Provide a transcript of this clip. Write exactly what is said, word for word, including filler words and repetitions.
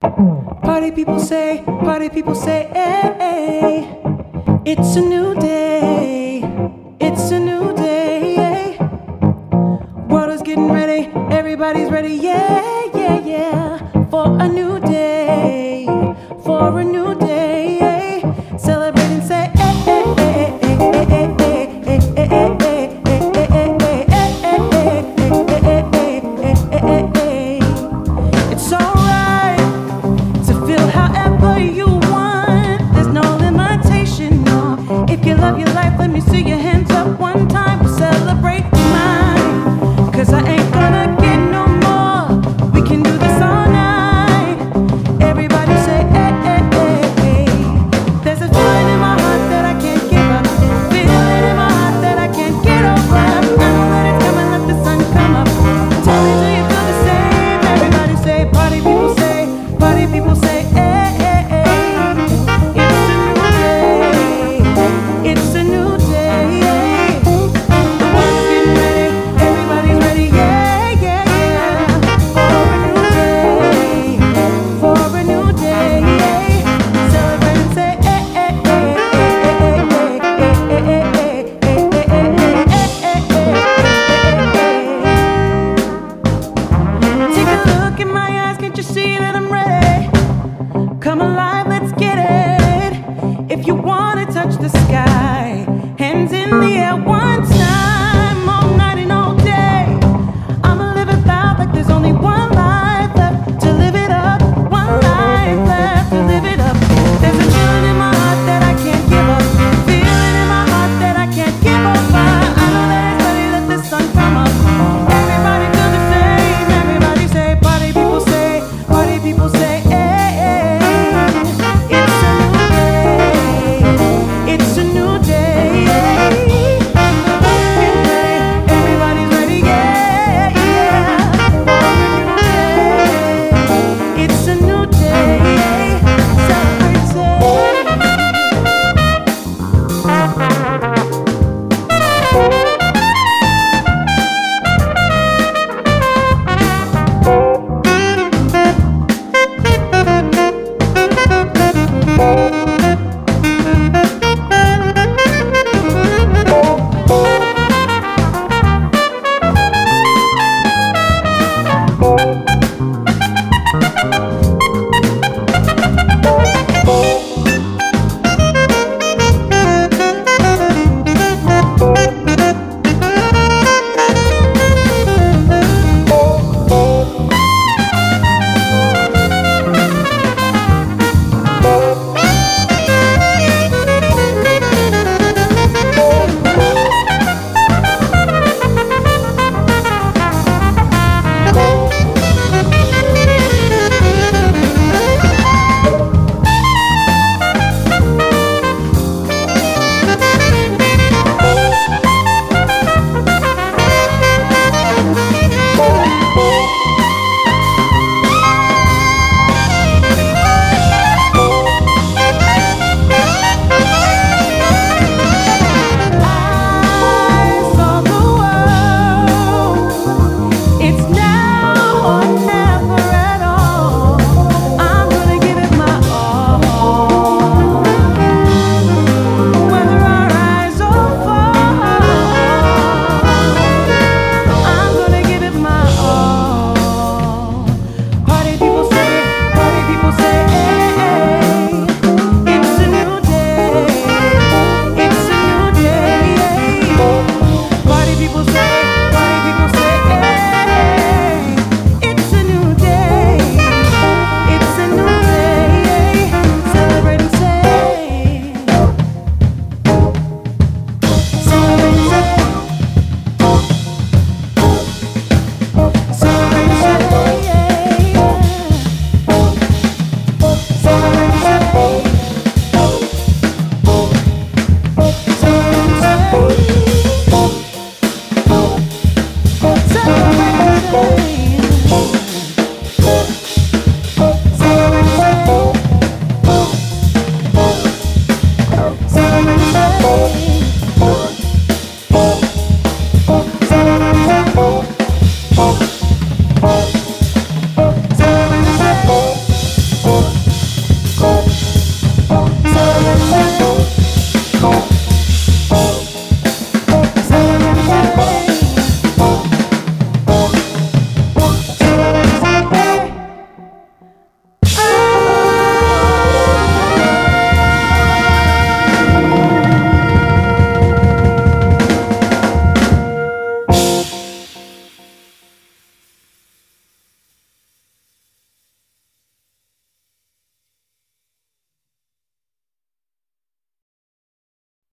Party people say, party people say, hey, hey, it's a new day, it's a new day. World is getting ready, everybody's ready, yeah, yeah, yeah, for a new day, for a new day. Celebrate and say, hey, hey, hey, hey, hey, hey, hey, hey, hey, hey. It's alright to feel however you want. There's no limitation, no. If you love your life, let me see your hands up one time. We'll celebrate mine, 'cause I ain't gonna get no more. We can do this all night. Everybody say, hey, hey, hey, hey. There's a feeling in my heart that I can't give up. Feeling in my heart that I can't get over. I know that it's coming, let the sun come up. Tell me, do you feel the same? Everybody say, party people say, party people say, hey, hey, hey. It's a new day, it's a new day. The world's getting ready, everybody's ready, yeah, yeah, yeah. For a new day, for a new day. Celebrate and say, hey, hey, hey, hey, hey, hey, hey, Take a look in my eyes, can't you see that I'm ready? Come alive, let's get it. If you wanna touch the sky,